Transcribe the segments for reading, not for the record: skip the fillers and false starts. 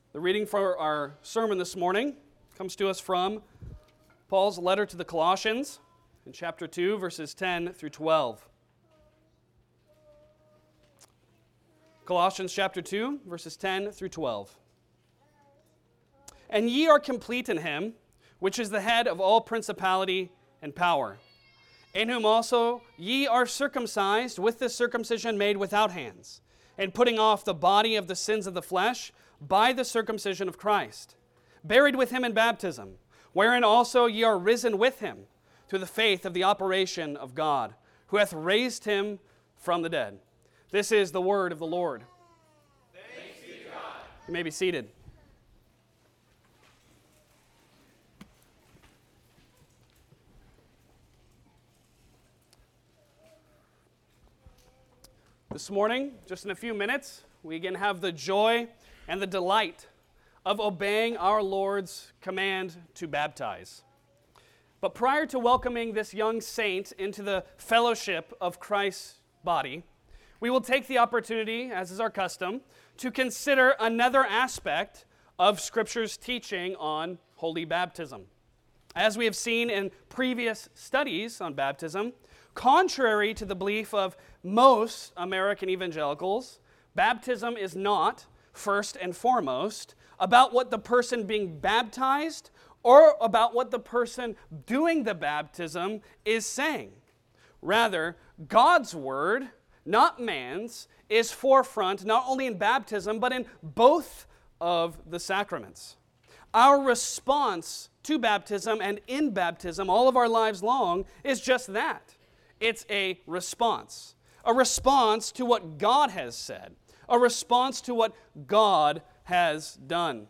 The reading for our sermon this morning comes to us from Paul's letter to the Colossians in chapter 2, verses 10 through 12. Colossians chapter 2, verses 10 through 12. And ye are complete in him, which is the head of all principality and power, in whom also ye are circumcised with the circumcision made without hands, and putting off the body of the sins of the flesh by the circumcision of Christ, buried with him in baptism, wherein also ye are risen with him through the faith of the operation of God, who hath raised him from the dead. This is the word of the Lord. Thanks be to God. You may be seated. This morning, just in a few minutes, we again have the joy and the delight of obeying our Lord's command to baptize. But prior to welcoming this young saint into the fellowship of Christ's body, we will take the opportunity, as is our custom, to consider another aspect of Scripture's teaching on holy baptism. As we have seen in previous studies on baptism, contrary to the belief of most American evangelicals, baptism is not, first and foremost, about what the person being baptized or about what the person doing the baptism is saying. Rather, God's word, not man's, is forefront not only in baptism but in both of the sacraments. Our response to baptism and in baptism all of our lives long is just that. It's a response to what God has said, a response to what God has done.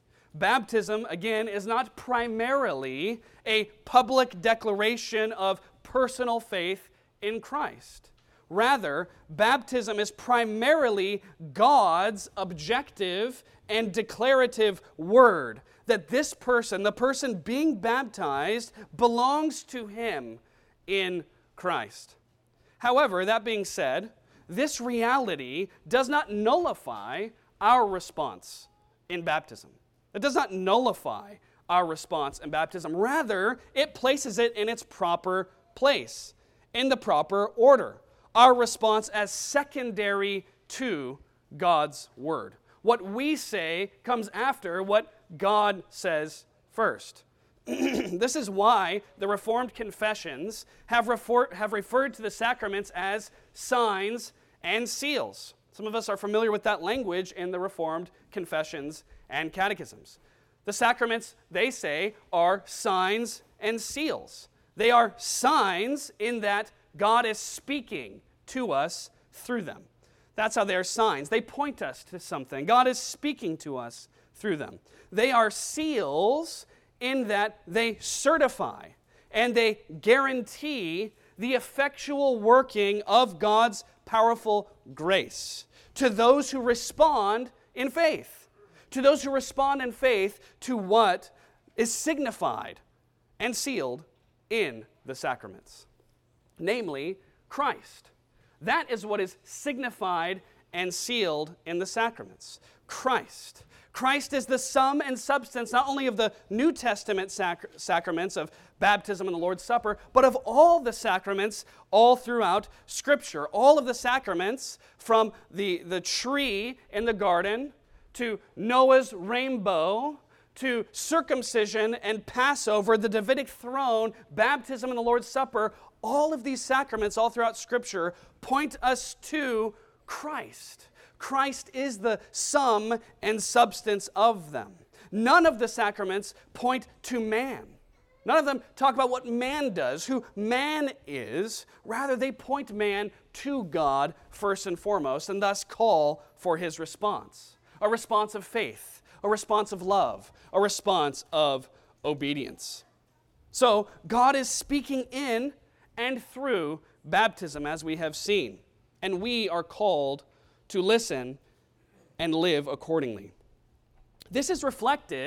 Baptism, again, is not primarily a public declaration of personal faith in Christ. Rather, baptism is primarily God's objective and declarative word that this person, the person being baptized, belongs to Him in Christ. However, that being said, this reality does not nullify our response in baptism. It does not nullify our response in baptism. Rather, it places it in its proper place, in the proper order. Our response as secondary to God's word. What we say comes after what God says first. This is why the Reformed confessions have referred to the sacraments as signs and seals. Some of us are familiar with that language in the Reformed confessions and catechisms. The sacraments, they say, are signs and seals. They are signs in that God is speaking to us through them. That's how they are signs. They point us to something. God is speaking to us through them. They are seals in that they certify and they guarantee the effectual working of God's powerful grace to those who respond in faith. To those who respond in faith to what is signified and sealed in the sacraments. Namely, Christ. That is what is signified and sealed in the sacraments. Christ. Christ is the sum and substance not only of the New Testament sacraments of baptism and the Lord's Supper, but of all the sacraments all throughout Scripture. All of the sacraments from the tree in the garden to Noah's rainbow to circumcision and Passover, the Davidic throne, baptism and the Lord's Supper, all of these sacraments all throughout Scripture point us to Christ. Christ is the sum and substance of them. None of the sacraments point to man. None of them talk about what man does, who man is. Rather, they point man to God first and foremost, and thus call for His response. A response of faith, a response of love, a response of obedience. So, God is speaking in and through baptism, as we have seen, and we are called to listen and live accordingly. This is reflected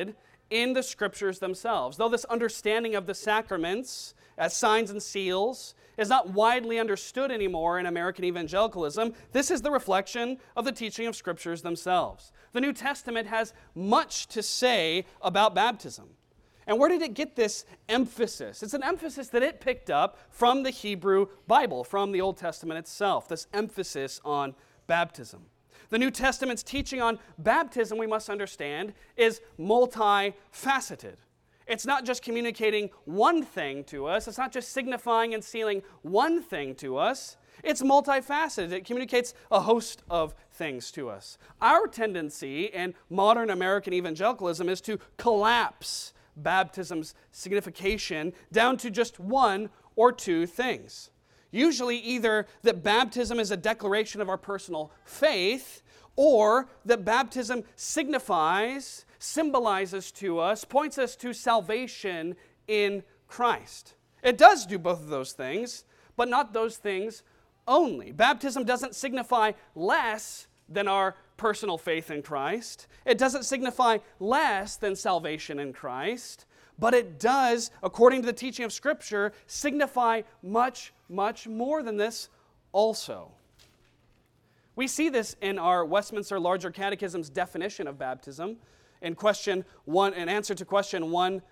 in the Scriptures themselves. Though this understanding of the sacraments as signs and seals is not widely understood anymore in American evangelicalism, this is the reflection of the teaching of Scriptures themselves. The New Testament has much to say about baptism. And where did it get this emphasis? It's an emphasis that it picked up from the Hebrew Bible, from the Old Testament itself, this emphasis on baptism. The New Testament's teaching on baptism, we must understand, is multifaceted. It's not just communicating one thing to us. It's not just signifying and sealing one thing to us. It's multifaceted. It communicates a host of things to us. Our tendency in modern American evangelicalism is to collapse baptism's signification down to just one or two things. Usually either that baptism is a declaration of our personal faith, or that baptism symbolizes to us, points us to salvation in Christ. It does do both of those things, but not those things only. Baptism doesn't signify less than our personal faith in Christ. It doesn't signify less than salvation in Christ, but it does, according to the teaching of Scripture, signify much, much more than this also. We see this in our Westminster Larger Catechism's definition of baptism. In answer to question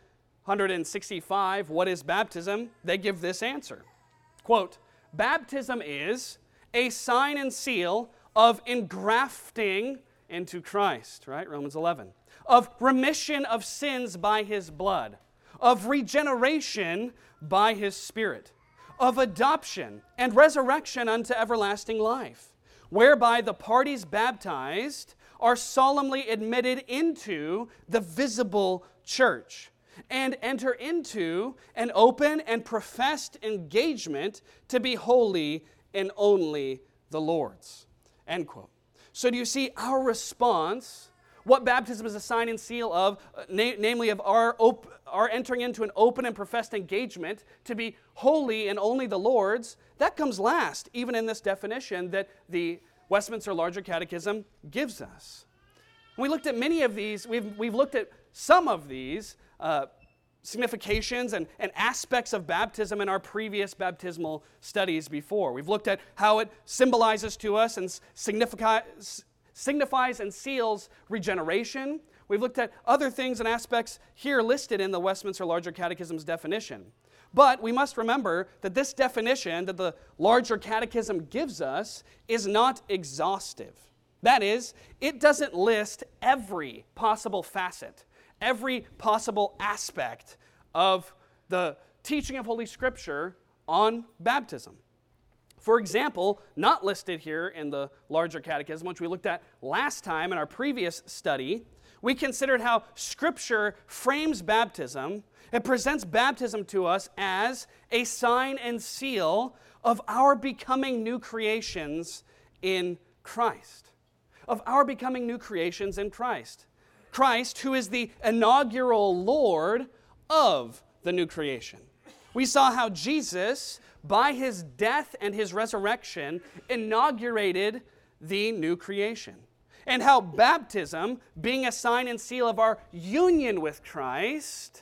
165, what is baptism? They give this answer. Quote, baptism is a sign and seal of engrafting into Christ, right? Romans 11. Of remission of sins by His blood. Of regeneration by His Spirit. Of adoption and resurrection unto everlasting life. Whereby the parties baptized are solemnly admitted into the visible church and enter into an open and professed engagement to be holy and only the Lord's. End quote. So do you see our response, what baptism is a sign and seal of, namely of our entering into an open and professed engagement to be holy and only the Lord's, that comes last, even in this definition that the Westminster Larger Catechism gives us. We looked at many of these, we've looked at some of these significations and aspects of baptism in our previous baptismal studies before. We've looked at how it symbolizes to us and signifies and seals regeneration. We've looked at other things and aspects here listed in the Westminster Larger Catechism's definition. But we must remember that this definition that the Larger Catechism gives us is not exhaustive. That is, it doesn't list every possible facet, every possible aspect of the teaching of Holy Scripture on baptism. For example, not listed here in the Larger Catechism, which we looked at last time in our previous study, we considered how Scripture frames baptism. It presents baptism to us as a sign and seal of our becoming new creations in Christ. Of our becoming new creations in Christ. Christ, who is the inaugural Lord of the new creation. We saw how Jesus, by His death and His resurrection, inaugurated the new creation. And how baptism, being a sign and seal of our union with Christ,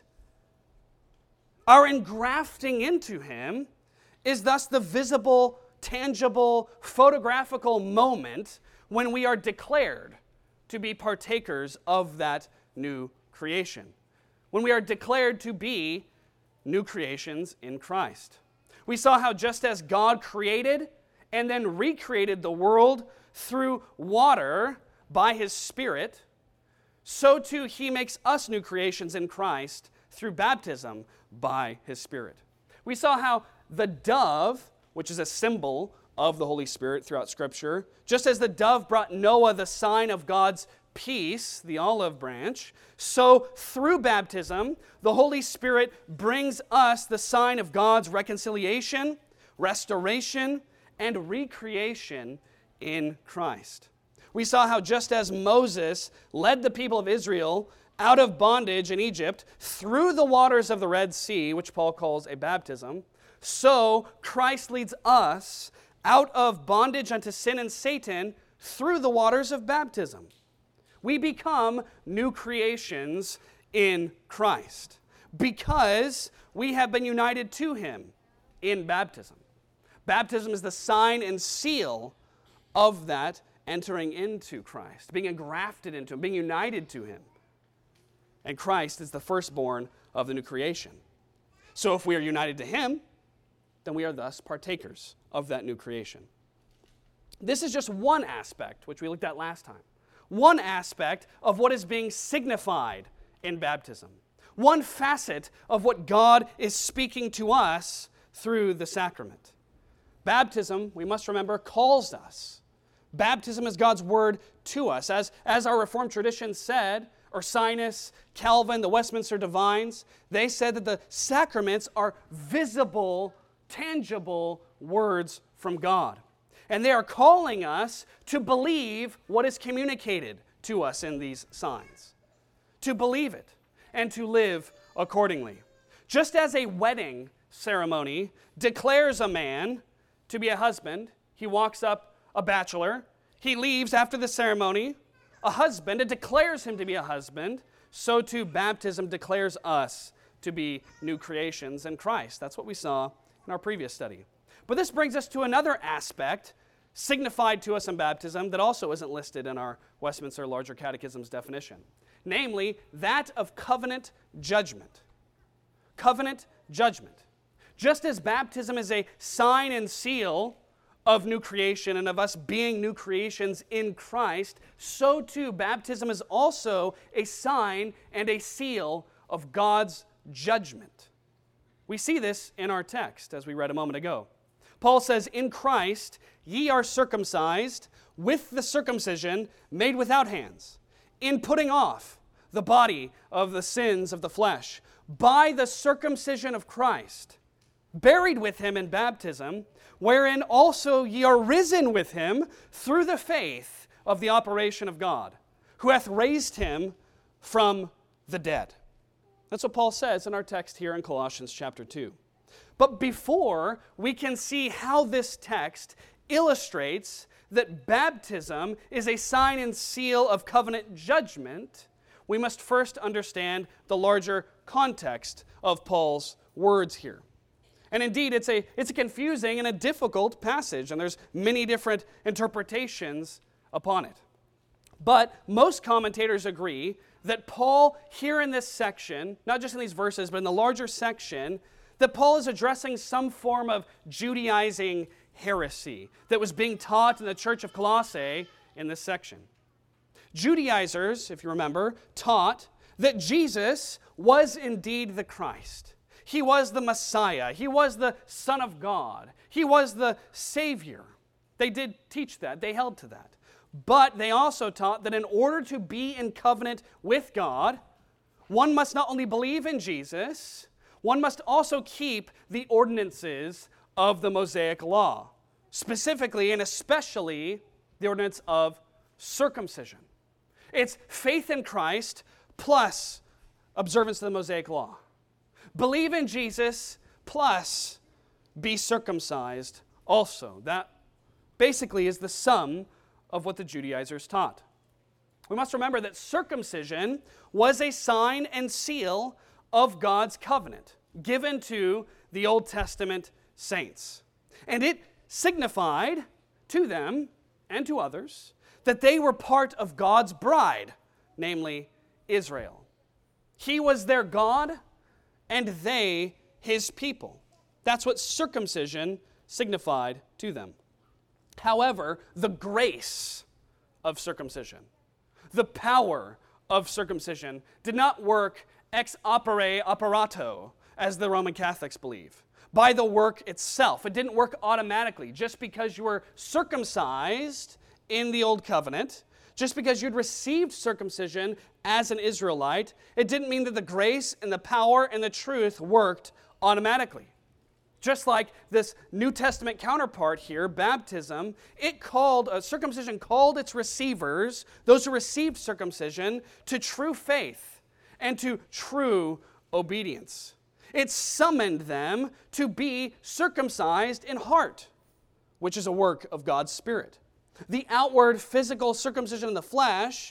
our engrafting into Him, is thus the visible, tangible, photographical moment when we are declared to be partakers of that new creation. When we are declared to be new creations in Christ. We saw how just as God created and then recreated the world through water by His Spirit, so too He makes us new creations in Christ through baptism by His Spirit. We saw how the dove, which is a symbol of the Holy Spirit throughout Scripture, just as the dove brought Noah the sign of God's peace, the olive branch, so through baptism, the Holy Spirit brings us the sign of God's reconciliation, restoration, and recreation in Christ. We saw how just as Moses led the people of Israel out of bondage in Egypt through the waters of the Red Sea, which Paul calls a baptism, so Christ leads us out of bondage unto sin and Satan through the waters of baptism. We become new creations in Christ because we have been united to him in baptism. Baptism is the sign and seal of that entering into Christ, being engrafted into him, being united to him. And Christ is the firstborn of the new creation. So if we are united to him, then we are thus partakers of that new creation. This is just one aspect, which we looked at last time. One aspect of what is being signified in baptism. One facet of what God is speaking to us through the sacrament. Baptism, we must remember, calls us. Baptism is God's word to us. As our Reformed tradition said, Ursinus, Calvin, the Westminster Divines, they said that the sacraments are visible, tangible words from God. And they are calling us to believe what is communicated to us in these signs. To believe it and to live accordingly. Just as a wedding ceremony declares a man to be a husband, he walks up a bachelor, he leaves after the ceremony, a husband, it declares him to be a husband, so too baptism declares us to be new creations in Christ. That's what we saw in our previous study. But this brings us to another aspect signified to us in baptism that also isn't listed in our Westminster Larger Catechism's definition, namely that of covenant judgment. Covenant judgment. Just as baptism is a sign and seal of new creation and of us being new creations in Christ, so too baptism is also a sign and a seal of God's judgment. We see this in our text, as we read a moment ago. Paul says, "In Christ ye are circumcised with the circumcision made without hands, in putting off the body of the sins of the flesh, by the circumcision of Christ, buried with him in baptism, wherein also ye are risen with him through the faith of the operation of God, who hath raised him from the dead." That's what Paul says in our text here in Colossians chapter 2. But before we can see how this text illustrates that baptism is a sign and seal of covenant judgment, we must first understand the larger context of Paul's words here. And indeed, it's a confusing and a difficult passage, and there's many different interpretations upon it. But most commentators agree that Paul, here in this section, not just in these verses, but in the larger section, that Paul is addressing some form of Judaizing heresy that was being taught in the church of Colossae in this section. Judaizers, if you remember, taught that Jesus was indeed the Christ. He was the Messiah. He was the Son of God. He was the Savior. They did teach that. They held to that. But they also taught that in order to be in covenant with God, one must not only believe in Jesus, one must also keep the ordinances of the Mosaic law, specifically and especially the ordinance of circumcision. It's faith in Christ plus observance of the Mosaic law. Believe in Jesus plus be circumcised also. That basically is the sum of what the Judaizers taught. We must remember that circumcision was a sign and seal of God's covenant given to the Old Testament saints. And it signified to them and to others that they were part of God's bride, namely Israel. He was their God and they his people. That's what circumcision signified to them. However, the grace of circumcision, the power of circumcision, did not work ex opere operato, as the Roman Catholics believe, by the work itself. It didn't work automatically. Just because you were circumcised in the Old Covenant, just because you'd received circumcision as an Israelite, it didn't mean that the grace and the power and the truth worked automatically. Just like this New Testament counterpart here, baptism, circumcision called its receivers, those who received circumcision, to true faith and to true obedience. It summoned them to be circumcised in heart, which is a work of God's Spirit. The outward physical circumcision in the flesh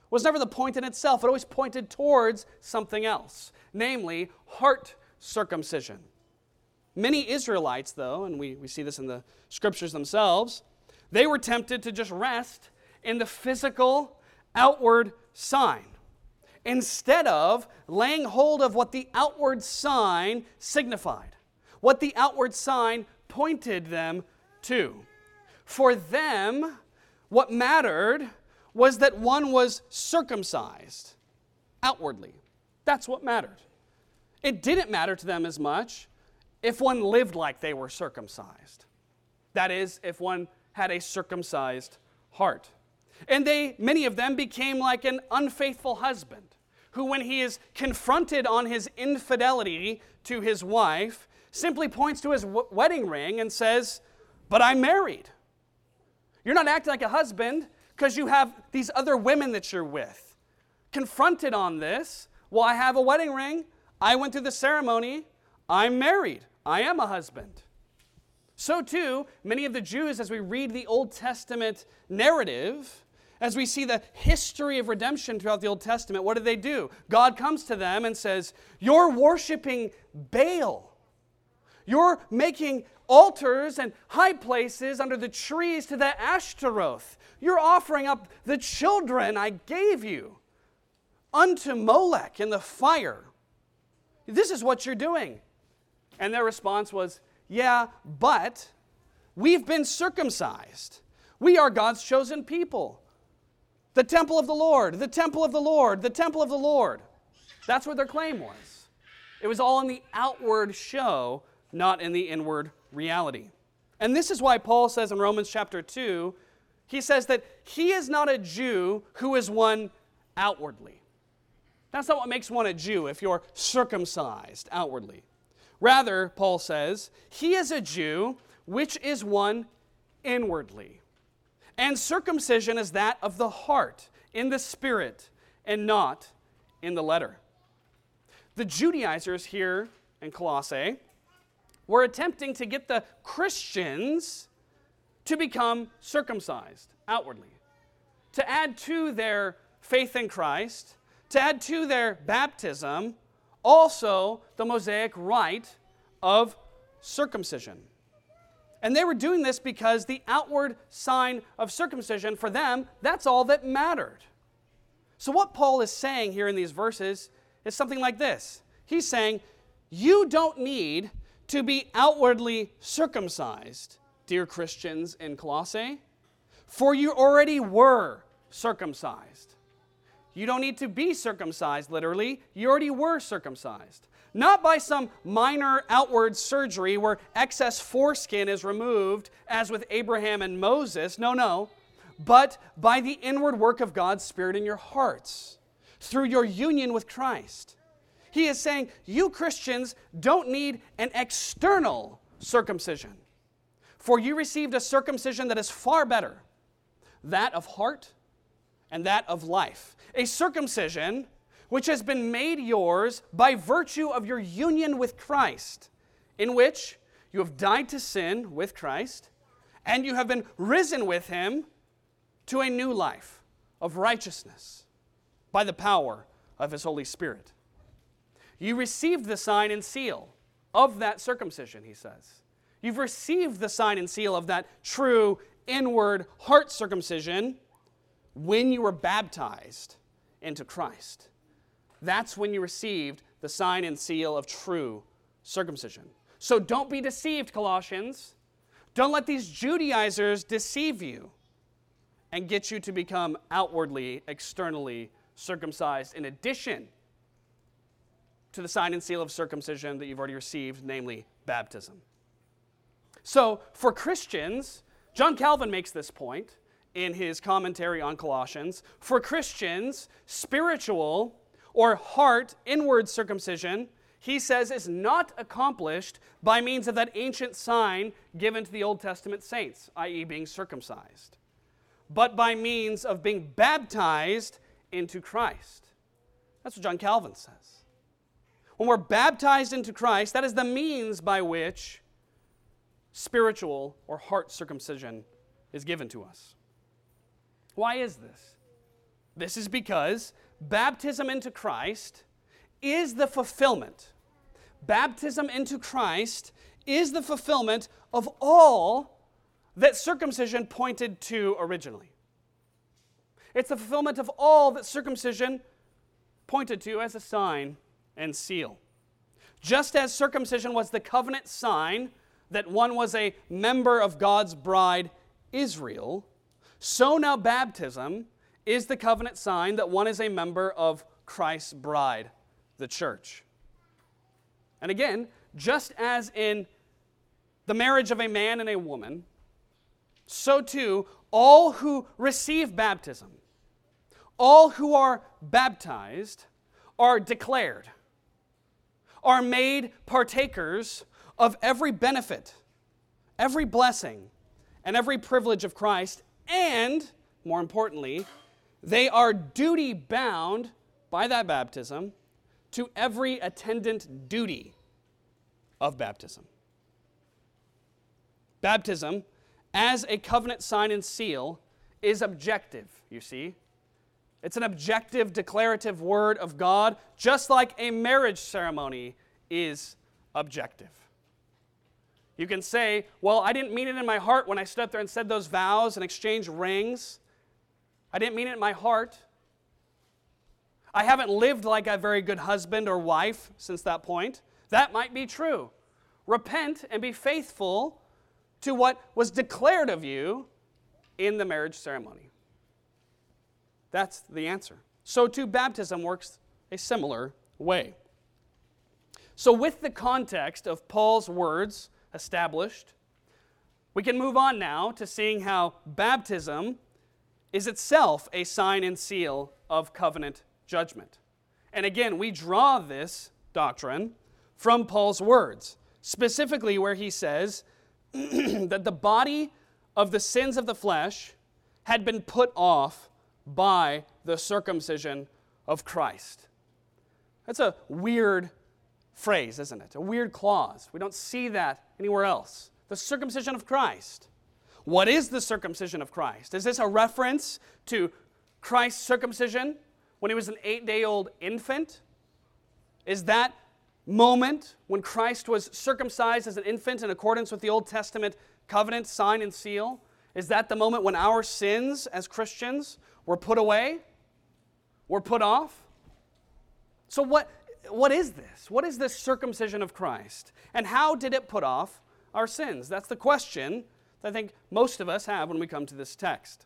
was never the point in itself. It always pointed towards something else, namely heart circumcision. Many Israelites, though, and we see this in the scriptures themselves, they were tempted to just rest in the physical outward sign, instead of laying hold of what the outward sign signified, what the outward sign pointed them to. For them, what mattered was that one was circumcised outwardly. That's what mattered. It didn't matter to them as much if one lived like they were circumcised. That is, if one had a circumcised heart. And many of them became like an unfaithful husband, who when he is confronted on his infidelity to his wife, simply points to his wedding ring and says, "But I'm married." You're not acting like a husband because you have these other women that you're with. Confronted on this, well, I have a wedding ring. I went through the ceremony. I'm married. I am a husband. So too, many of the Jews, as we read the Old Testament narrative, as we see the history of redemption throughout the Old Testament, what do? God comes to them and says, "You're worshiping Baal. You're making altars and high places under the trees to the Ashtaroth. You're offering up the children I gave you unto Molech in the fire. This is what you're doing." And their response was, "Yeah, but we've been circumcised. We are God's chosen people. The temple of the Lord, the temple of the Lord, the temple of the Lord." That's what their claim was. It was all in the outward show, not in the inward reality. And this is why Paul says in Romans chapter 2, he says that he is not a Jew who is one outwardly. That's not what makes one a Jew if you're circumcised outwardly. Rather, Paul says, he is a Jew which is one inwardly. And circumcision is that of the heart, in the spirit, and not in the letter. The Judaizers here in Colossae were attempting to get the Christians to become circumcised outwardly, to add to their faith in Christ, to add to their baptism, also the Mosaic rite of circumcision. And they were doing this because the outward sign of circumcision, for them, that's all that mattered. So what Paul is saying here in these verses is something like this. He's saying, you don't need to be outwardly circumcised, dear Christians in Colossae, for you already were circumcised. You don't need to be circumcised, literally. You already were circumcised. Not by some minor outward surgery where excess foreskin is removed, as with Abraham and Moses. No. But by the inward work of God's Spirit in your hearts, through your union with Christ. He is saying, you Christians don't need an external circumcision, for you received a circumcision that is far better, that of heart and that of life. A circumcision which has been made yours by virtue of your union with Christ, in which you have died to sin with Christ, and you have been risen with Him to a new life of righteousness by the power of His Holy Spirit. You received the sign and seal of that circumcision, he says. You've received the sign and seal of that true inward heart circumcision when you were baptized into Christ. That's when you received the sign and seal of true circumcision. So don't be deceived, Colossians. Don't let these Judaizers deceive you and get you to become outwardly, externally circumcised in addition to the sign and seal of circumcision that you've already received, namely baptism. So for Christians, John Calvin makes this point in his commentary on Colossians. For Christians, spiritual or heart inward circumcision, he says, is not accomplished by means of that ancient sign given to the Old Testament saints, i.e. being circumcised, but by means of being baptized into Christ. That's what John Calvin says. When we're baptized into Christ, that is the means by which spiritual or heart circumcision is given to us. Why is this? This is because baptism into Christ is the fulfillment. Baptism into Christ is the fulfillment of all that circumcision pointed to originally. It's the fulfillment of all that circumcision pointed to as a sign and seal. Just as circumcision was the covenant sign that one was a member of God's bride, Israel, so now baptism is the covenant sign that one is a member of Christ's bride, the church. And again, just as in the marriage of a man and a woman, so too all who receive baptism, all who are baptized, are declared, are made partakers of every benefit, every blessing, and every privilege of Christ, and, more importantly, they are duty-bound by that baptism to every attendant duty of baptism. Baptism, as a covenant sign and seal, is objective, you see. It's an objective, declarative word of God, just like a marriage ceremony is objective. You can say, well, I didn't mean it in my heart when I stood up there and said those vows and exchanged rings. I didn't mean it in my heart. I haven't lived like a very good husband or wife since that point. That might be true. Repent and be faithful to what was declared of you in the marriage ceremony. That's the answer. So too, baptism works a similar way. So with the context of Paul's words established, we can move on now to seeing how baptism is itself a sign and seal of covenant judgment. And again, we draw this doctrine from Paul's words, specifically where he says that the body of the sins of the flesh had been put off by the circumcision of Christ. That's a weird phrase, isn't it? A weird clause. We don't see that anywhere else. The circumcision of Christ. What is the circumcision of Christ? Is this a reference to Christ's circumcision when he was an 8-day-old infant? Is that moment when Christ was circumcised as an infant in accordance with the Old Testament covenant, sign, and seal? Is that the moment when our sins as Christians were put away? Were put off? So what is this? What is this circumcision of Christ? And how did it put off our sins? That's the question that I think most of us have when we come to this text.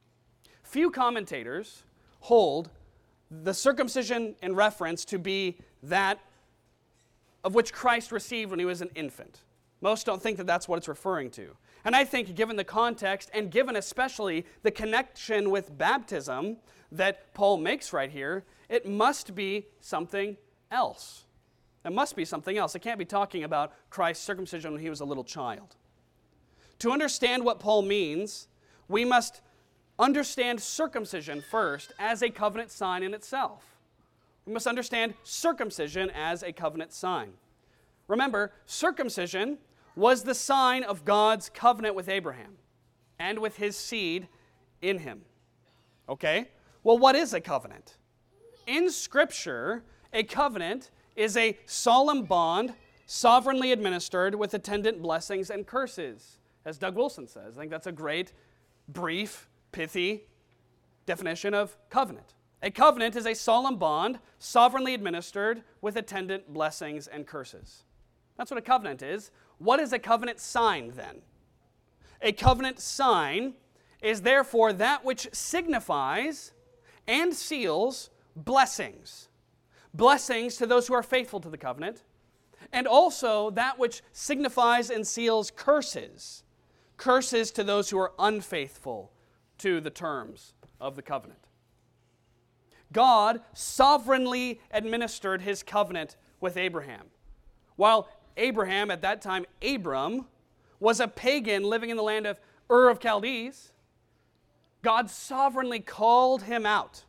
Few commentators hold the circumcision in reference to be that of which Christ received when he was an infant. Most don't think that that's what it's referring to. And I think given the context and given especially the connection with baptism that Paul makes right here, it must be something else. It must be something else. It can't be talking about Christ's circumcision when he was a little child. To understand what Paul means, we must understand circumcision first as a covenant sign in itself. We must understand circumcision as a covenant sign. Remember, circumcision was the sign of God's covenant with Abraham and with his seed in him. Okay? Well, what is a covenant? In Scripture, a covenant is a solemn bond sovereignly administered with attendant blessings and curses, as Doug Wilson says. I think that's a great, brief, pithy definition of covenant. A covenant is a solemn bond sovereignly administered with attendant blessings and curses. That's what a covenant is. What is a covenant sign then? A covenant sign is therefore that which signifies and seals blessings. Blessings to those who are faithful to the covenant, and also that which signifies and seals curses. Curses to those who are unfaithful to the terms of the covenant. God sovereignly administered his covenant with Abraham. While Abraham, at that time Abram, was a pagan living in the land of Ur of Chaldees, God sovereignly called him out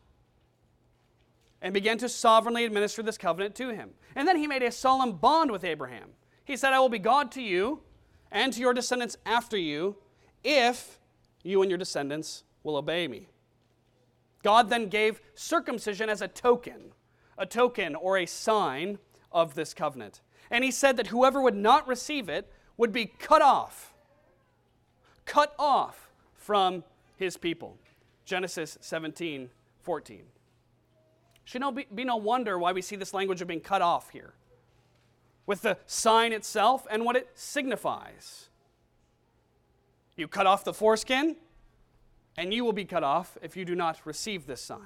and began to sovereignly administer this covenant to him. And then he made a solemn bond with Abraham. He said, I will be God to you and to your descendants after you, if you and your descendants will obey me. God then gave circumcision as a token or a sign of this covenant. And he said that whoever would not receive it would be cut off from his people. Genesis 17:14. Should be no wonder why we see this language of being cut off here, with the sign itself and what it signifies. You cut off the foreskin, and you will be cut off if you do not receive this sign.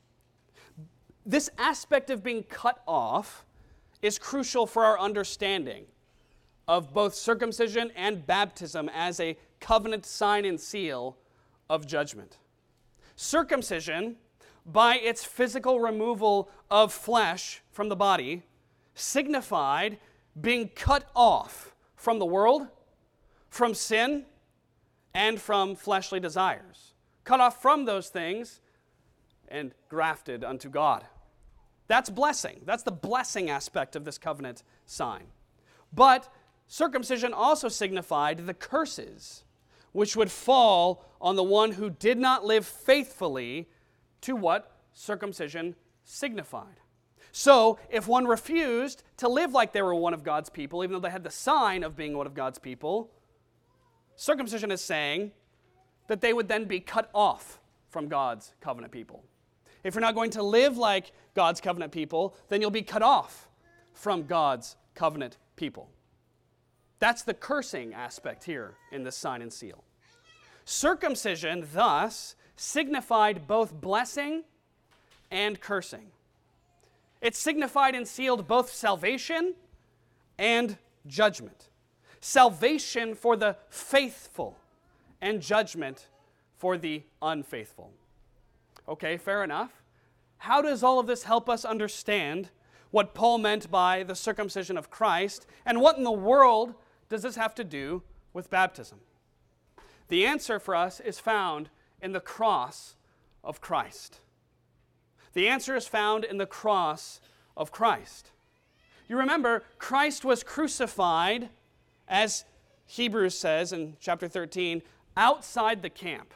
This aspect of being cut off is crucial for our understanding of both circumcision and baptism as a covenant sign and seal of judgment. Circumcision, by its physical removal of flesh from the body, signified being cut off from the world, from sin, and from fleshly desires. Cut off from those things and grafted unto God. That's blessing. That's the blessing aspect of this covenant sign. But circumcision also signified the curses which would fall on the one who did not live faithfully to what circumcision signified. So, if one refused to live like they were one of God's people, even though they had the sign of being one of God's people, circumcision is saying that they would then be cut off from God's covenant people. If you're not going to live like God's covenant people, then you'll be cut off from God's covenant people. That's the cursing aspect here in this sign and seal. Circumcision, thus, signified both blessing and cursing. It signified and sealed both salvation and judgment. Salvation for the faithful and judgment for the unfaithful. Okay, fair enough. How does all of this help us understand what Paul meant by the circumcision of Christ, and what in the world does this have to do with baptism? The answer for us is found in the cross of Christ. The answer is found in the cross of Christ. You remember, Christ was crucified, as Hebrews says in chapter 13, outside the camp.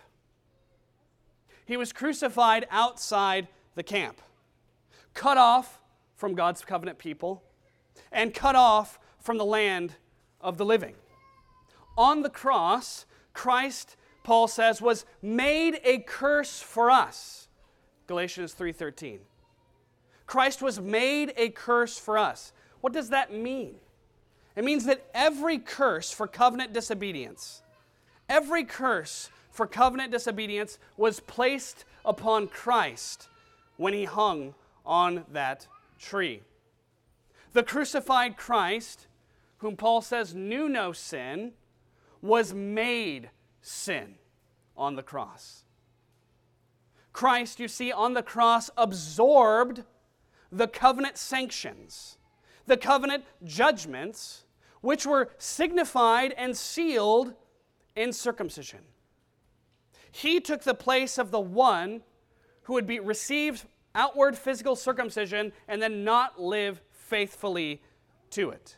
He was crucified outside the camp, cut off from God's covenant people, and cut off from the land of the living. On the cross, Christ, Paul says, was made a curse for us. Galatians 3:13. Christ was made a curse for us. What does that mean? It means that every curse for covenant disobedience, was placed upon Christ when he hung on that tree. The crucified Christ, whom Paul says knew no sin, was made sin on the cross. Christ, you see, on the cross absorbed the covenant sanctions, the covenant judgments, which were signified and sealed in circumcision. He took the place of the one who would be received outward physical circumcision and then not live faithfully to it.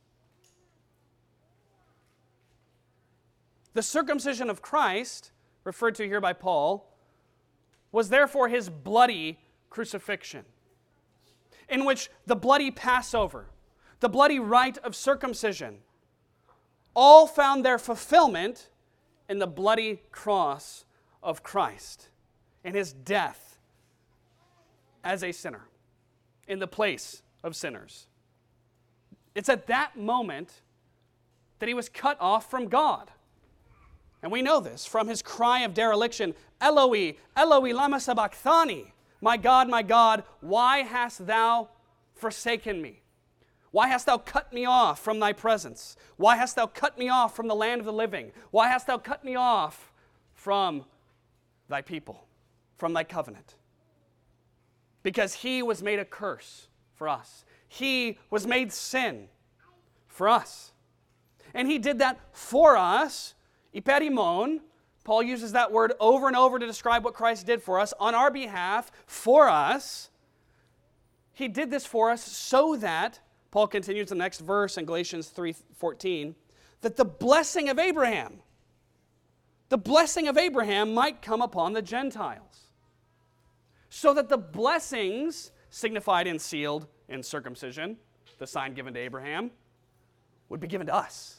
The circumcision of Christ, referred to here by Paul, was therefore his bloody crucifixion, in which the bloody Passover, the bloody rite of circumcision, all found their fulfillment in the bloody cross of Christ, in his death as a sinner, in the place of sinners. It's at that moment that he was cut off from God. And we know this from his cry of dereliction, Eloi, Eloi, lama sabachthani, my God, why hast thou forsaken me? Why hast thou cut me off from thy presence? Why hast thou cut me off from the land of the living? Why hast thou cut me off from thy people, from thy covenant? Because he was made a curse for us. He was made sin for us. And he did that for us, iperimon. Paul uses that word over and over to describe what Christ did for us, on our behalf, for us. He did this for us so that, Paul continues the next verse in Galatians 3:14, that the blessing of Abraham might come upon the Gentiles. so that the blessings signified and sealed in circumcision, the sign given to Abraham, would be given to us,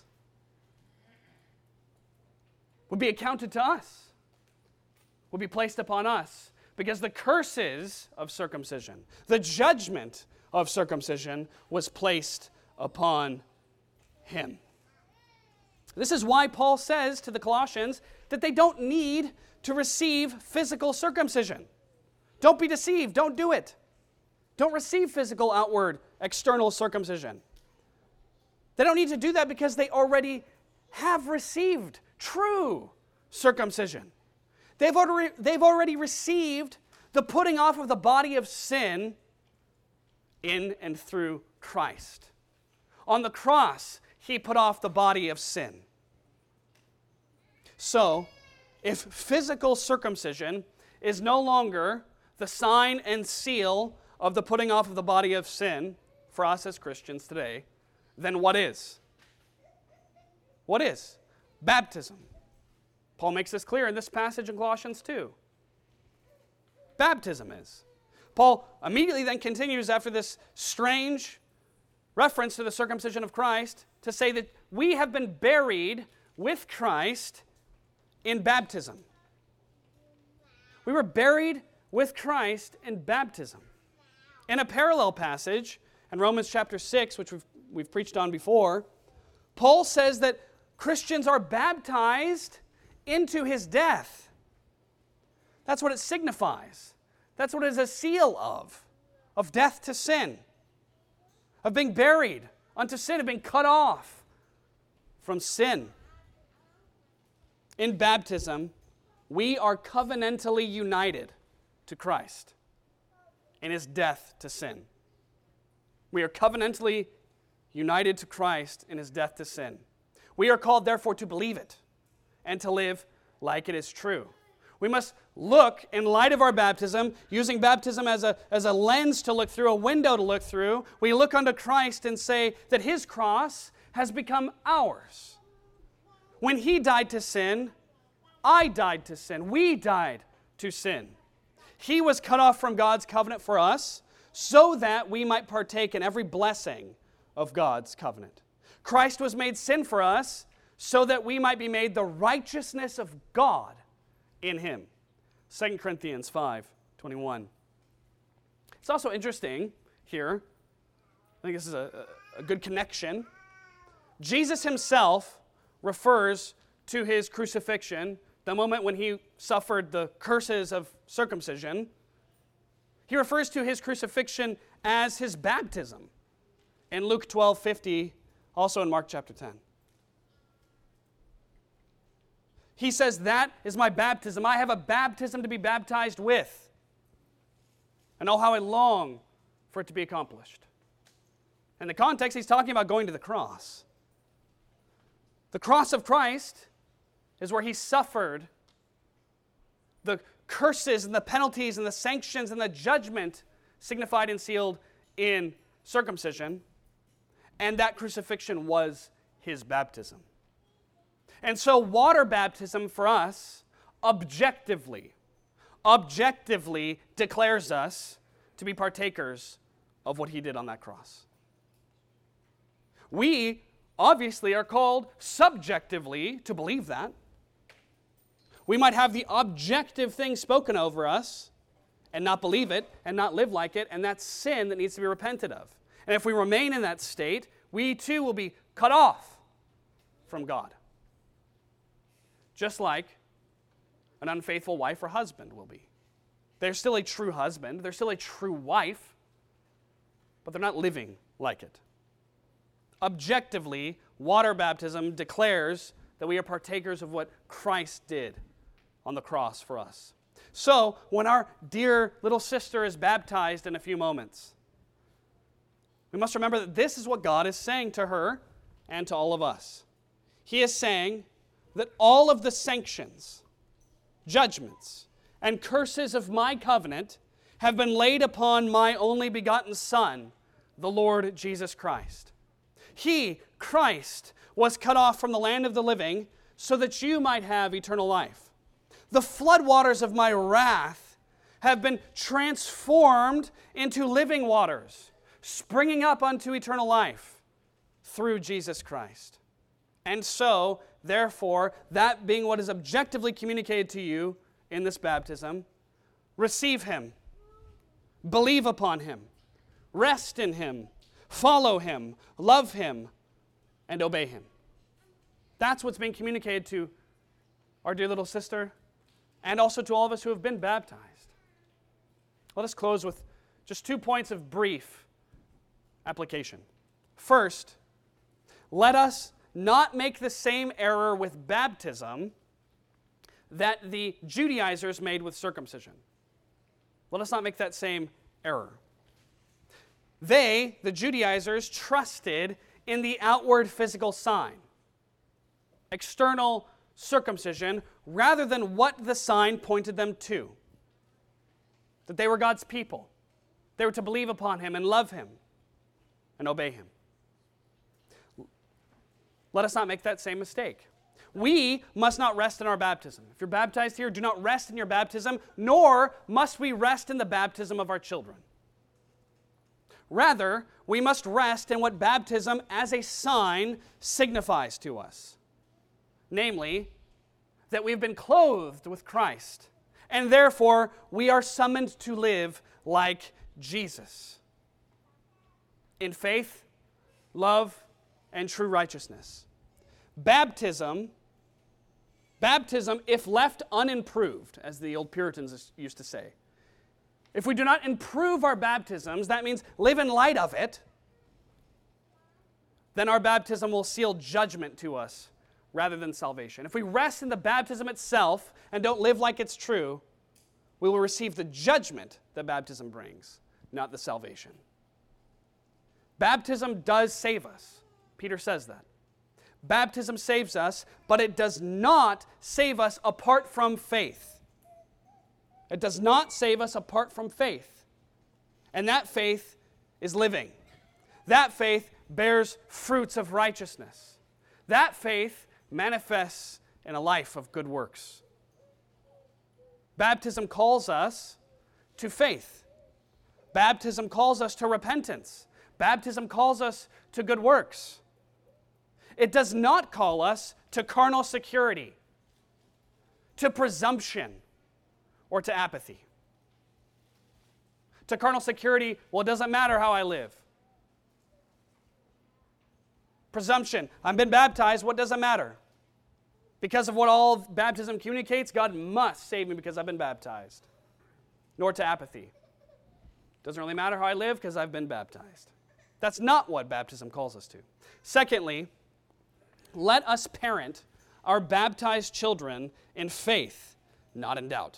would be accounted to us, would be placed upon us, because the curses of circumcision, the judgment of circumcision was placed upon him. This is why Paul says to the Colossians that they don't need to receive physical circumcision. Don't be deceived. Don't do it. Don't receive physical outward external circumcision. They don't need to do that because they already have received true circumcision. They've already received the putting off of the body of sin in and through Christ. On the cross, he put off the body of sin. So, if physical circumcision is no longer the sign and seal of the putting off of the body of sin for us as Christians today, then what is? What is? Baptism. Paul makes this clear in this passage in Colossians 2. Baptism is. Paul immediately then continues after this strange reference to the circumcision of Christ to say that we have been buried with Christ in baptism. We were buried with Christ in baptism. In a parallel passage, in Romans chapter 6, which we've preached on before, Paul says that Christians are baptized into his death. That's what it signifies. That's what it is a seal of death to sin, of being buried unto sin, of being cut off from sin. In baptism, we are covenantally united to Christ in his death to sin. We are covenantally united to Christ in his death to sin. We are called, therefore, to believe it and to live like it is true. We must look in light of our baptism, using baptism as a lens to look through, a window to look through. We look unto Christ and say that his cross has become ours. When he died to sin, I died to sin. We died to sin. He was cut off from God's covenant for us so that we might partake in every blessing of God's covenant. Christ was made sin for us so that we might be made the righteousness of God in him. 2 Corinthians 5:21. It's also interesting here, I think this is a good connection. Jesus himself refers to his crucifixion, the moment when he suffered the curses of circumcision. He refers to his crucifixion as his baptism in Luke 12:50, also in Mark chapter 10. He says, that is my baptism. I have a baptism to be baptized with. And oh, how I long for it to be accomplished. In the context, he's talking about going to the cross. The cross of Christ is where he suffered the curses and the penalties and the sanctions and the judgment signified and sealed in circumcision. And that crucifixion was his baptism. And so water baptism for us objectively declares us to be partakers of what he did on that cross. We obviously are called subjectively to believe that. We might have the objective thing spoken over us and not believe it and not live like it, and that's sin that needs to be repented of. And if we remain in that state, we too will be cut off from God. Just like an unfaithful wife or husband will be. They're still a true husband, they're still a true wife, but they're not living like it. Objectively, water baptism declares that we are partakers of what Christ did on the cross for us. So, when our dear little sister is baptized in a few moments, we must remember that this is what God is saying to her and to all of us. He is saying that all of the sanctions, judgments, and curses of my covenant have been laid upon my only begotten Son, the Lord Jesus Christ. He, Christ, was cut off from the land of the living so that you might have eternal life. The floodwaters of my wrath have been transformed into living waters, springing up unto eternal life through Jesus Christ. And so, therefore, that being what is objectively communicated to you in this baptism, receive Him, believe upon Him, rest in Him, follow Him, love Him, and obey Him. That's what's being communicated to our dear little sister and also to all of us who have been baptized. Let us close with just 2 points of brief application. First, let us not make the same error with baptism that the Judaizers made with circumcision. Let us not make that same error. They, the Judaizers, trusted in the outward physical sign, external circumcision, rather than what the sign pointed them to. That they were God's people. They were to believe upon Him and love Him and obey Him. Let us not make that same mistake. We must not rest in our baptism. If you're baptized here, do not rest in your baptism, nor must we rest in the baptism of our children. Rather, we must rest in what baptism as a sign signifies to us. Namely, that we've been clothed with Christ, and therefore we are summoned to live like Jesus in faith, love, and true righteousness. Baptism, if left unimproved, as the old Puritans used to say, if we do not improve our baptisms, that means live in light of it, then our baptism will seal judgment to us rather than salvation. If we rest in the baptism itself and don't live like it's true, we will receive the judgment that baptism brings, not the salvation. Baptism does save us. Peter says that. Baptism saves us, but it does not save us apart from faith. It does not save us apart from faith. And that faith is living. That faith bears fruits of righteousness. That faith manifests in a life of good works. Baptism calls us to faith. Baptism calls us to repentance. Baptism calls us to good works. It does not call us to carnal security, to presumption, or to apathy. To carnal security, well, it doesn't matter how I live. Presumption, I've been baptized, what does it matter? Because of what all baptism communicates, God must save me because I've been baptized. Nor to apathy. Doesn't really matter how I live because I've been baptized. That's not what baptism calls us to. Secondly, let us parent our baptized children in faith, not in doubt.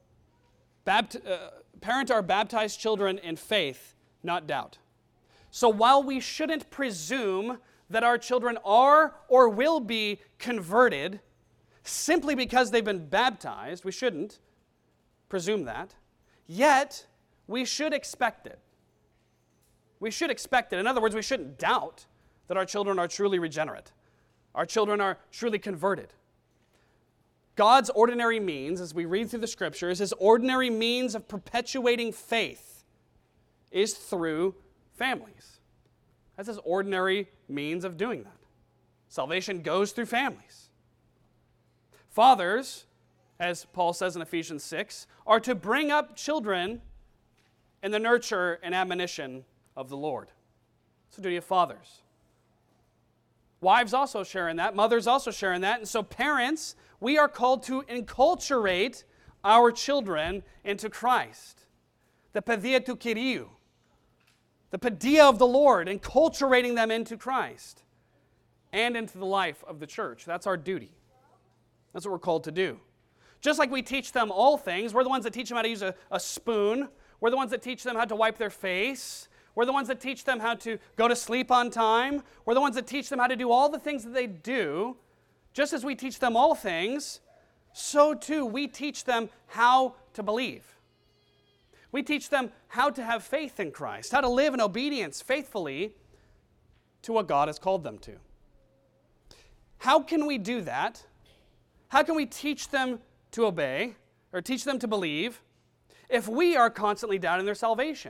Parent our baptized children in faith, not doubt. So while we shouldn't presume that our children are or will be converted simply because they've been baptized, we shouldn't presume that, yet we should expect it. We should expect it. In other words, we shouldn't doubt that our children are truly regenerate. Our children are truly converted. God's ordinary means, as we read through the Scriptures, His ordinary means of perpetuating faith is through families. That's His ordinary means of doing that. Salvation goes through families. Fathers, as Paul says in Ephesians 6, are to bring up children in the nurture and admonition of the Lord. It's the duty of fathers. Wives also share in that. Mothers also share in that. And so parents, we are called to enculturate our children into Christ. The paideia tu Kyriou. The paideia of the Lord, enculturating them into Christ and into the life of the church. That's our duty. That's what we're called to do. Just like we teach them all things, we're the ones that teach them how to use a spoon. We're the ones that teach them how to wipe their face. We're the ones that teach them how to go to sleep on time. We're the ones that teach them how to do all the things that they do. Just as we teach them all things, so too we teach them how to believe. We teach them how to have faith in Christ, how to live in obedience faithfully to what God has called them to. How can we do that? How can we teach them to obey or teach them to believe if we are constantly doubting their salvation?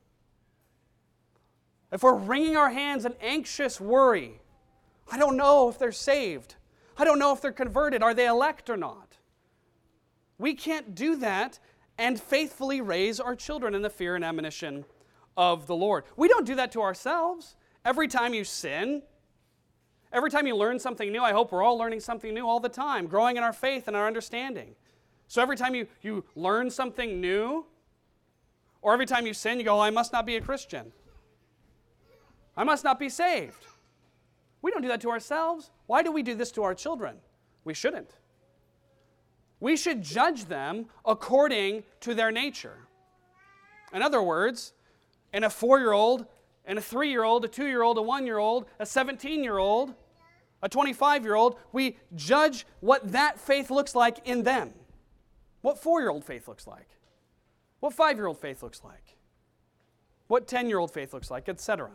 If we're wringing our hands in anxious worry, I don't know if they're saved. I don't know if they're converted. Are they elect or not? We can't do that and faithfully raise our children in the fear and admonition of the Lord. We don't do that to ourselves. Every time you sin, every time you learn something new, I hope we're all learning something new all the time, growing in our faith and our understanding. So every time you learn something new, or every time you sin, you go, I must not be a Christian. I must not be saved. We don't do that to ourselves. Why do we do this to our children? We shouldn't. We should judge them according to their nature. In other words, in a 4-year-old, and a 3-year-old, a 2-year-old, a 1-year-old, a 17-year-old, a 25-year-old, we judge what that faith looks like in them. What 4-year-old faith looks like. What 5-year-old faith looks like. What 10-year-old faith looks like, etc.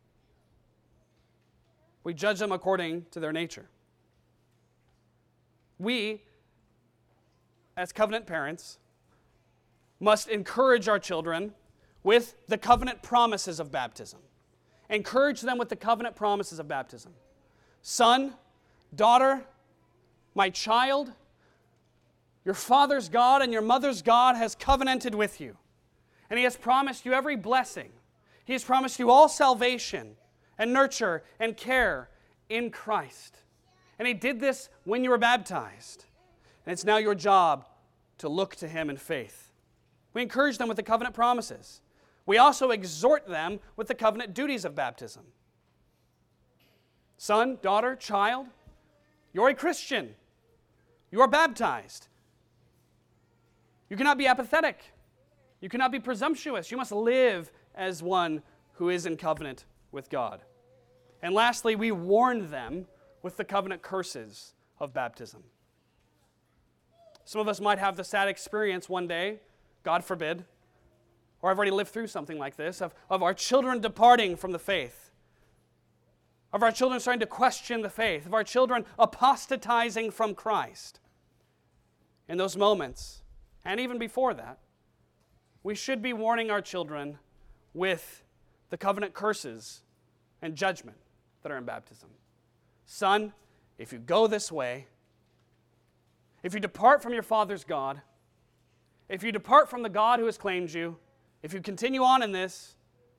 We judge them according to their nature. We, as covenant parents, must encourage our children with the covenant promises of baptism. Encourage them with the covenant promises of baptism. Son, daughter, my child, your father's God and your mother's God has covenanted with you. And He has promised you every blessing. He has promised you all salvation and nurture and care in Christ. And He did this when you were baptized. And it's now your job to look to Him in faith. We encourage them with the covenant promises. We also exhort them with the covenant duties of baptism. Son, daughter, child, you're a Christian. You are baptized. You cannot be apathetic. You cannot be presumptuous. You must live as one who is in covenant with God. And lastly, we warn them with the covenant curses of baptism. Some of us might have the sad experience one day, God forbid, or I've already lived through something like this, of our children departing from the faith, of our children starting to question the faith, of our children apostatizing from Christ. In those moments, and even before that, we should be warning our children with the covenant curses and judgment that are in baptism. Son, if you go this way, if you depart from your father's God, if you depart from the God who has claimed you, if you continue on in this,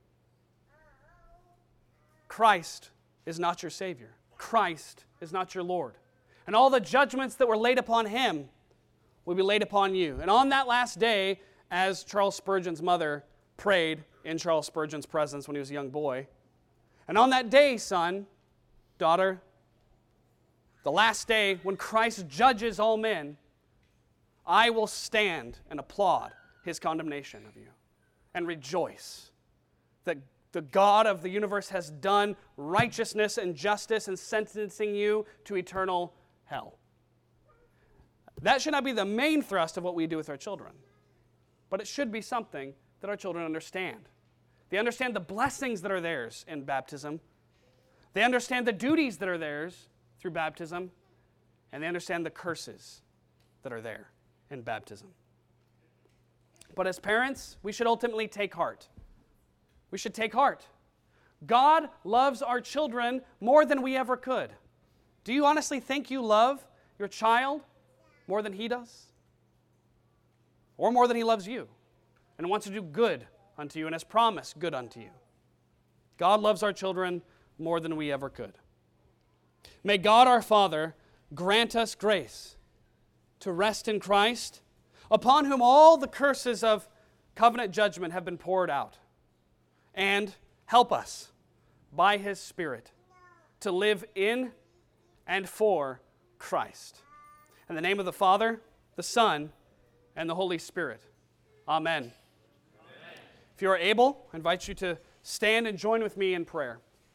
Christ is not your Savior. Christ is not your Lord. And all the judgments that were laid upon Him will be laid upon you. And on that last day, as Charles Spurgeon's mother prayed in Charles Spurgeon's presence when he was a young boy, and on that day, son, daughter, the last day when Christ judges all men, I will stand and applaud His condemnation of you and rejoice that the God of the universe has done righteousness and justice in sentencing you to eternal hell. That should not be the main thrust of what we do with our children, but it should be something that our children understand. They understand the blessings that are theirs in baptism. They understand the duties that are theirs through baptism, and they understand the curses that are there in baptism. But as parents, we should ultimately take heart. We should take heart. God loves our children more than we ever could. Do you honestly think you love your child more than He does? Or more than He loves you and wants to do good unto you and has promised good unto you? God loves our children more than we ever could. May God our Father grant us grace to rest in Christ, upon whom all the curses of covenant judgment have been poured out, and help us by His Spirit to live in and for Christ. In the name of the Father, the Son, and the Holy Spirit. Amen. Amen. If you are able, I invite you to stand and join with me in prayer.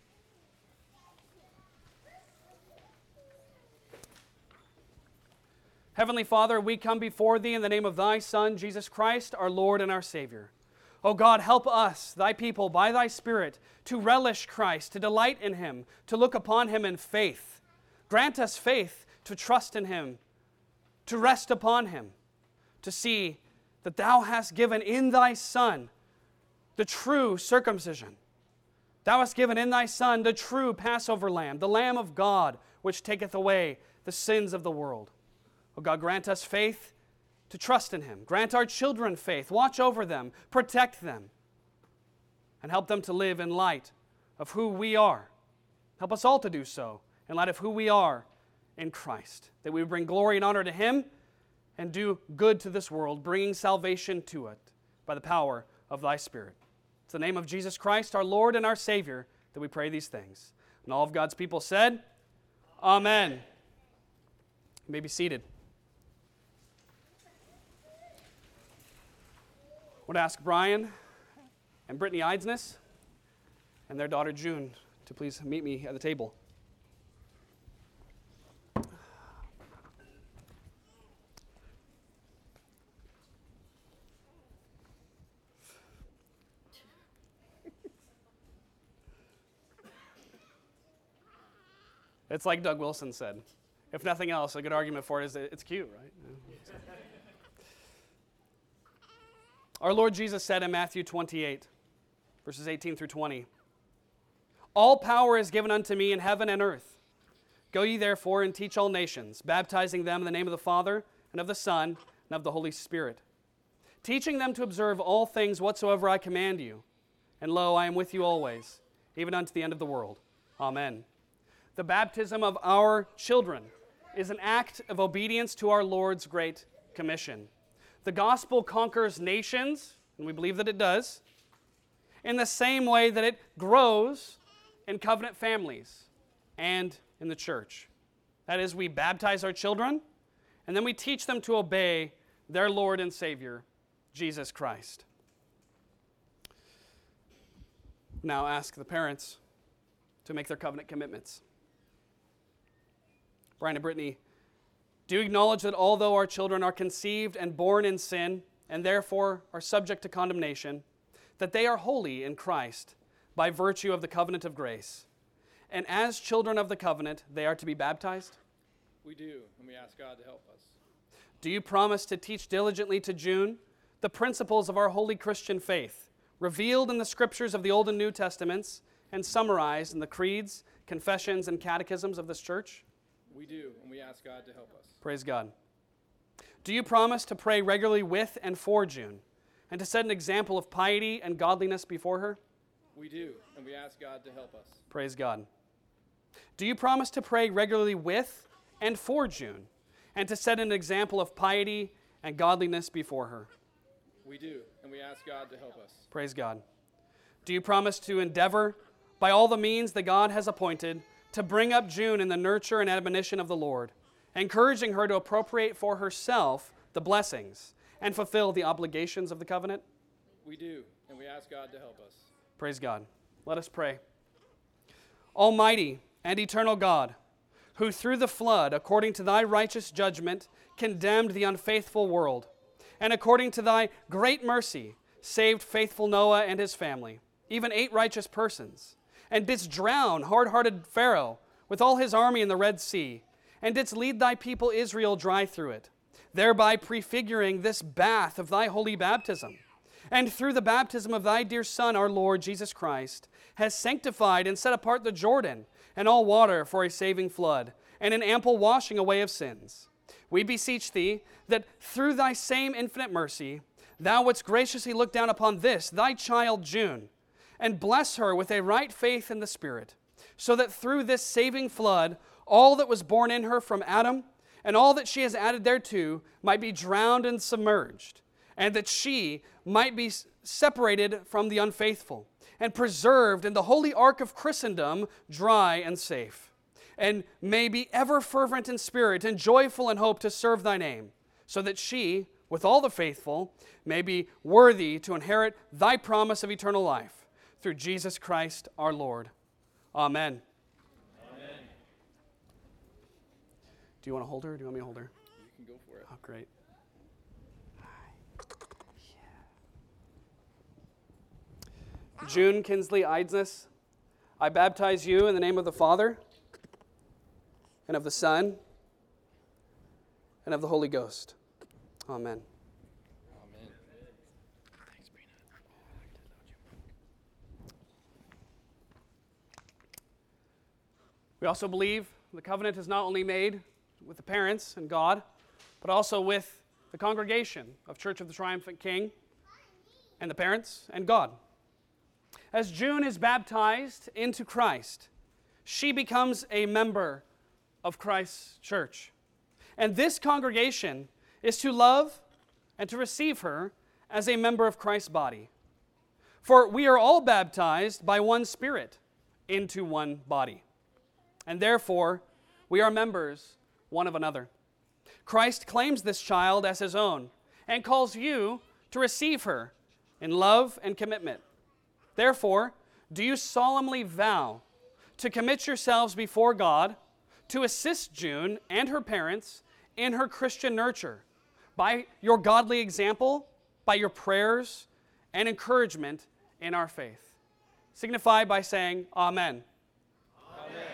Heavenly Father, we come before Thee in the name of Thy Son, Jesus Christ, our Lord and our Savior. O God, help us, Thy people, by Thy Spirit, to relish Christ, to delight in Him, to look upon Him in faith. Grant us faith to trust in Him, to rest upon Him, to see that thou hast given in thy Son the true circumcision. Thou hast given in thy Son the true Passover lamb, the Lamb of God, which taketh away the sins of the world. O God, grant us faith to trust in Him. Grant our children faith. Watch over them. Protect them. And help them to live in light of who we are. Help us all to do so in light of who we are in Christ. That we would bring glory and honor to Him and do good to this world, bringing salvation to it by the power of Thy Spirit. It's the name of Jesus Christ, our Lord and our Savior, that we pray these things. And all of God's people said, Amen. You may be seated. I would ask Brian and Brittany Eidsness and their daughter June to please meet me at the table. It's like Doug Wilson said. If nothing else, a good argument for it is that it's cute, right? Our Lord Jesus said in Matthew 28, verses 18 through 20, All power is given unto me in heaven and earth. Go ye therefore and teach all nations, baptizing them in the name of the Father, and of the Son, and of the Holy Spirit, teaching them to observe all things whatsoever I command you. And lo, I am with you always, even unto the end of the world. Amen. The baptism of our children is an act of obedience to our Lord's great commission. The gospel conquers nations, and we believe that it does, in the same way that it grows in covenant families and in the church. That is, we baptize our children, and then we teach them to obey their Lord and Savior, Jesus Christ. Now ask the parents to make their covenant commitments. Brian and Brittany, do you acknowledge that although our children are conceived and born in sin, and therefore are subject to condemnation, that they are holy in Christ by virtue of the covenant of grace? And as children of the covenant, they are to be baptized? We do, and we ask God to help us. Do you promise to teach diligently to June the principles of our holy Christian faith, revealed in the scriptures of the Old and New Testaments, and summarized in the creeds, confessions, and catechisms of this church? We do, and we ask God to help us. Praise God. Do you promise to pray regularly with and for June, and to set an example of piety and godliness before her? We do, and we ask God to help us. Praise God. Do you promise to pray regularly with and for June, and to set an example of piety and godliness before her? We do, and we ask God to help us. Praise God. Do you promise to endeavor, by all the means that God has appointed, to bring up June in the nurture and admonition of the Lord, encouraging her to appropriate for herself the blessings and fulfill the obligations of the covenant? We do, and we ask God to help us. Praise God. Let us pray. Almighty and eternal God, who through the flood, according to thy righteous judgment, condemned the unfaithful world, and according to thy great mercy, saved faithful Noah and his family, even 8 righteous persons, and didst drown hard-hearted Pharaoh with all his army in the Red Sea, and didst lead thy people Israel dry through it, thereby prefiguring this bath of thy holy baptism, and through the baptism of thy dear Son, our Lord Jesus Christ, has sanctified and set apart the Jordan and all water for a saving flood, and an ample washing away of sins. We beseech thee that through thy same infinite mercy, thou wouldst graciously look down upon this, thy child June, and bless her with a right faith in the Spirit, so that through this saving flood, all that was born in her from Adam, and all that she has added thereto, might be drowned and submerged, and that she might be separated from the unfaithful, and preserved in the holy ark of Christendom, dry and safe, and may be ever fervent in spirit and joyful in hope to serve thy name, so that she, with all the faithful, may be worthy to inherit thy promise of eternal life, through Jesus Christ our Lord. Amen. Amen. Do you want to hold her, or do you want me to hold her? You can go for it. Oh, great. June Kinsley Eidsness, I baptize you in the name of the Father, and of the Son, and of the Holy Ghost. Amen. Amen. We also believe the covenant is not only made with the parents and God, but also with the congregation of Church of the Triumphant King and the parents and God. As June is baptized into Christ, she becomes a member of Christ's church. And this congregation is to love and to receive her as a member of Christ's body. For we are all baptized by one Spirit into one body. And therefore, we are members one of another. Christ claims this child as his own and calls you to receive her in love and commitment. Therefore, do you solemnly vow to commit yourselves before God to assist June and her parents in her Christian nurture by your godly example, by your prayers and encouragement in our faith? Signify by saying Amen. Amen.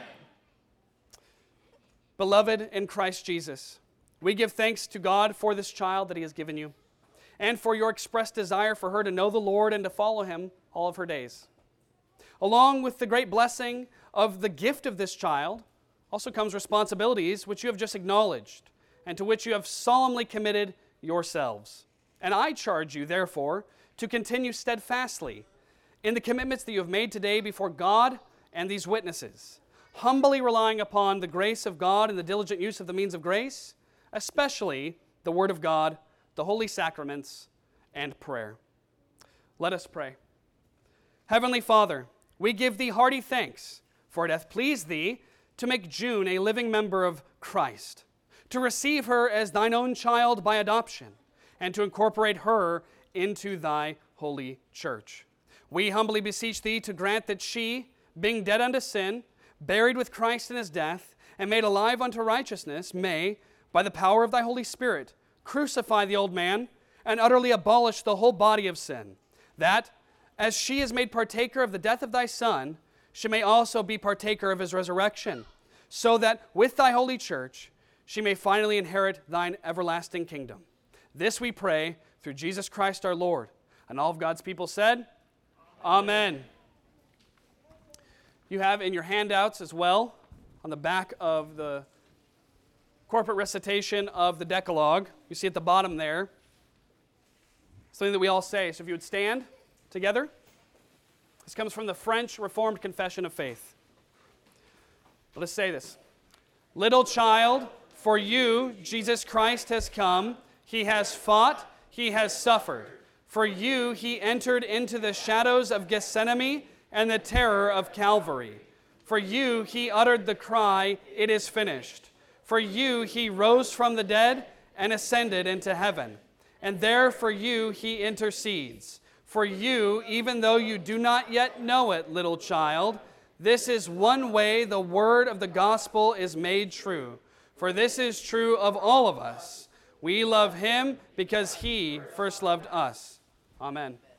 Beloved in Christ Jesus, we give thanks to God for this child that he has given you, and for your expressed desire for her to know the Lord and to follow him all of her days. Along with the great blessing of the gift of this child also comes responsibilities which you have just acknowledged and to which you have solemnly committed yourselves. And I charge you, therefore, to continue steadfastly in the commitments that you have made today before God and these witnesses, humbly relying upon the grace of God and the diligent use of the means of grace, especially the Word of God, the holy sacraments, and prayer. Let us pray. Heavenly Father, we give thee hearty thanks, for it hath pleased thee to make June a living member of Christ, to receive her as thine own child by adoption, and to incorporate her into thy holy church. We humbly beseech thee to grant that she, being dead unto sin, buried with Christ in his death, and made alive unto righteousness, may, by the power of thy Holy Spirit, crucify the old man and utterly abolish the whole body of sin, that, as she is made partaker of the death of thy Son, she may also be partaker of his resurrection, so that with thy holy church she may finally inherit thine everlasting kingdom. This we pray through Jesus Christ our Lord. And all of God's people said, Amen. You have in your handouts as well, on the back of the corporate recitation of the Decalogue, you see at the bottom there, something that we all say. So if you would stand together. This comes from the French Reformed Confession of Faith. Let us say this. Little child, for you Jesus Christ has come. He has fought, he has suffered. For you he entered into the shadows of Gethsemane and the terror of Calvary. For you he uttered the cry, it is finished. For you he rose from the dead and ascended into heaven. And there for you he intercedes. For you, even though you do not yet know it, little child, this is one way the word of the gospel is made true. For this is true of all of us. We love him because he first loved us. Amen.